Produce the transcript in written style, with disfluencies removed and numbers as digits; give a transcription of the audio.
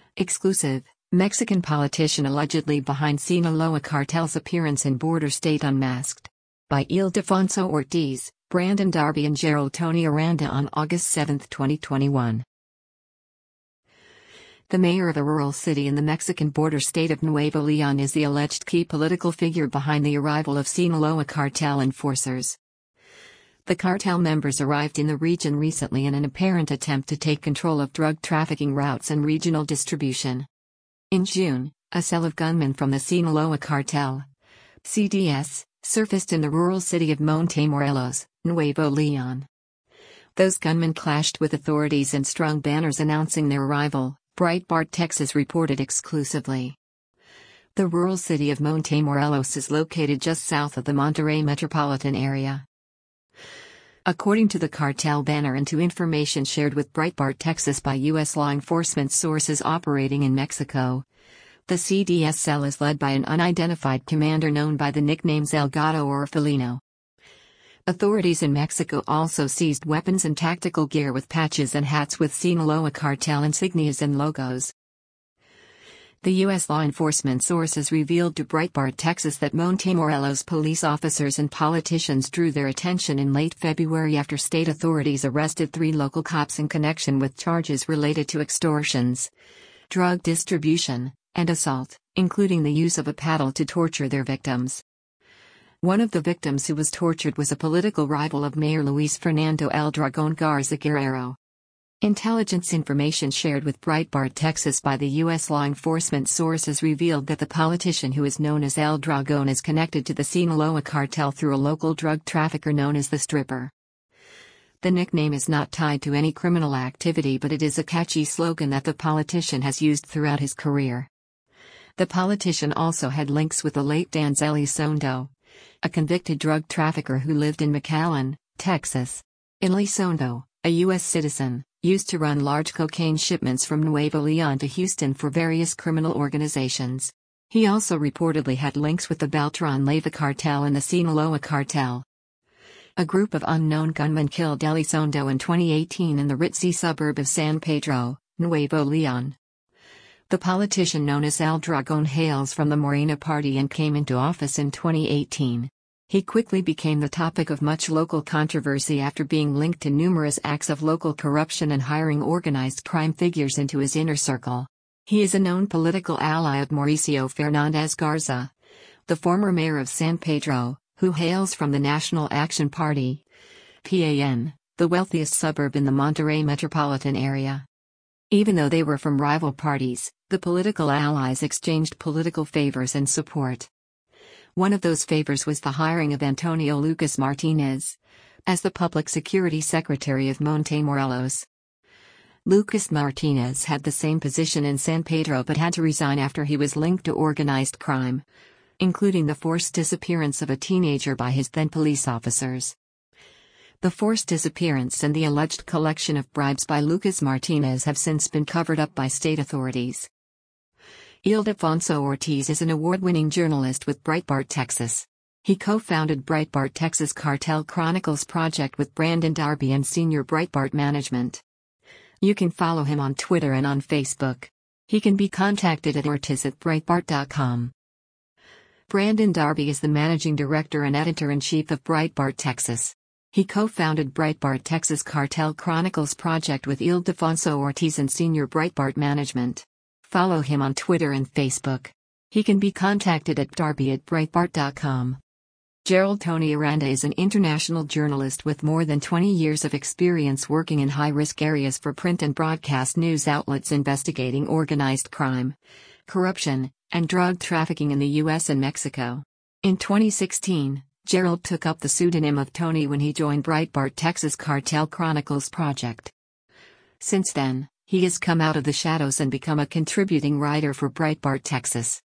Exclusive: Mexican politician allegedly behind Sinaloa cartel's appearance in border state unmasked. By Ildefonso Ortiz, Brandon Darby and Gerald Tony Aranda on August 7, 2021. The mayor of a rural city in the Mexican border state of Nuevo Leon is the alleged key political figure behind the arrival of Sinaloa cartel enforcers. The cartel members arrived in the region recently in an apparent attempt to take control of drug trafficking routes and regional distribution. In June, a cell of gunmen from the Sinaloa cartel, CDS, surfaced in the rural city of Montemorelos, Nuevo Leon. Those gunmen clashed with authorities and strung banners announcing their arrival, Breitbart Texas reported exclusively. The rural city of Montemorelos is located just south of the Monterrey metropolitan area. According to the cartel banner and to information shared with Breitbart Texas by U.S. law enforcement sources operating in Mexico, the CDS cell is led by an unidentified commander known by the nicknames El Gato or Felino. Authorities in Mexico also seized weapons and tactical gear with patches and hats with Sinaloa cartel insignias and logos. The U.S. law enforcement sources revealed to Breitbart Texas that Montemorelos police officers and politicians drew their attention in late February after state authorities arrested 3 local cops in connection with charges related to extortions, drug distribution, and assault, including the use of a paddle to torture their victims. One of the victims who was tortured was a political rival of Mayor Luis Fernando El Dragón Garza Guerrero. Intelligence information shared with Breitbart Texas by the U.S. law enforcement sources revealed that the politician who is known as El Dragón is connected to the Sinaloa cartel through a local drug trafficker known as the Stripper. The nickname is not tied to any criminal activity, but it is a catchy slogan that the politician has used throughout his career. The politician also had links with the late Danz Elizondo, a convicted drug trafficker who lived in McAllen, Texas. Elizondo, a U.S. citizen, used to run large cocaine shipments from Nuevo Leon to Houston for various criminal organizations. He also reportedly had links with the Beltran Leyva cartel and the Sinaloa cartel. A group of unknown gunmen killed Elizondo in 2018 in the ritzy suburb of San Pedro, Nuevo Leon. The politician known as El Dragón hails from the Morena party and came into office in 2018. He quickly became the topic of much local controversy after being linked to numerous acts of local corruption and hiring organized crime figures into his inner circle. He is a known political ally of Mauricio Fernandez Garza, the former mayor of San Pedro, who hails from the National Action Party, PAN, the wealthiest suburb in the Monterrey metropolitan area. Even though they were from rival parties, the political allies exchanged political favors and support. One of those favors was the hiring of Antonio Lucas Martinez as the Public Security Secretary of Montemorelos. Lucas Martinez had the same position in San Pedro but had to resign after he was linked to organized crime, including the forced disappearance of a teenager by his then police officers. The forced disappearance and the alleged collection of bribes by Lucas Martinez have since been covered up by state authorities. Ildefonso Ortiz is an award-winning journalist with Breitbart Texas. He co-founded Breitbart Texas Cartel Chronicles project with Brandon Darby and senior Breitbart management. You can follow him on Twitter and on Facebook. He can be contacted at ortiz@breitbart.com. Brandon Darby is the managing director and editor-in-chief of Breitbart Texas. He co-founded Breitbart Texas Cartel Chronicles project with Ildefonso Ortiz and senior Breitbart management. Follow him on Twitter and Facebook. He can be contacted at darby@breitbart.com. Gerald Tony Aranda is an international journalist with more than 20 years of experience working in high-risk areas for print and broadcast news outlets investigating organized crime, corruption, and drug trafficking in the U.S. and Mexico. In 2016, Gerald took up the pseudonym of Tony when he joined Breitbart Texas Cartel Chronicles project. Since then, he has come out of the shadows and become a contributing writer for Breitbart Texas.